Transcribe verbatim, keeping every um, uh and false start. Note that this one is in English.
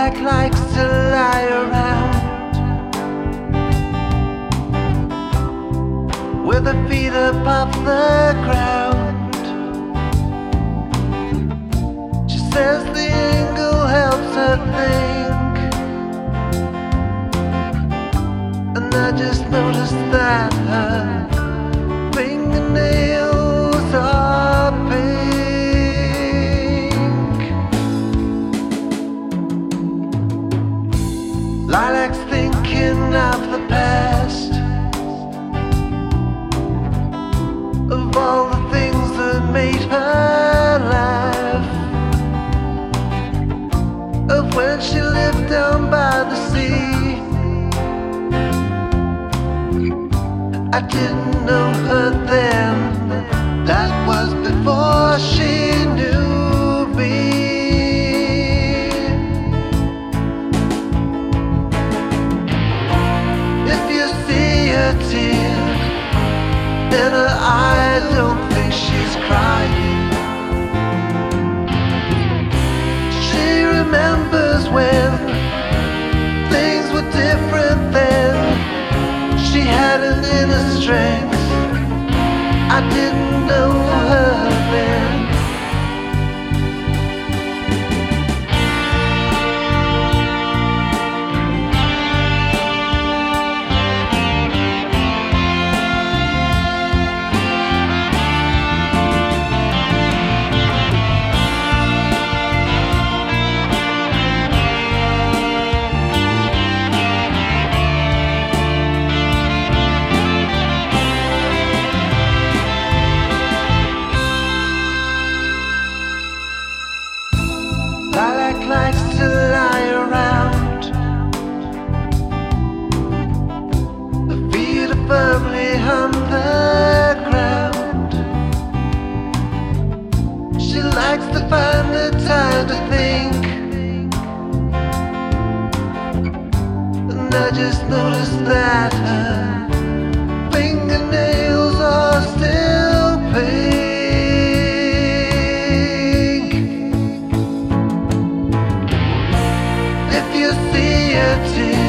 Lilac likes to lie around with her feet above the ground. She says the angle helps her think, and I just noticed that her fingernails are pink. Lilac's thinking of the past, of all the things that made her laugh, of when she lived down by the sea. I didn't know her then, that was before she knew me. If you see her tears in her eye, I don't think she's crying. She remembers when things were different then. She had an inner strength, I didn't know her then. Lilac likes to lie around, her feet are firmly on the ground. She likes to find the time to think, and I just noticed that her fingernails are still pink. If you see a tear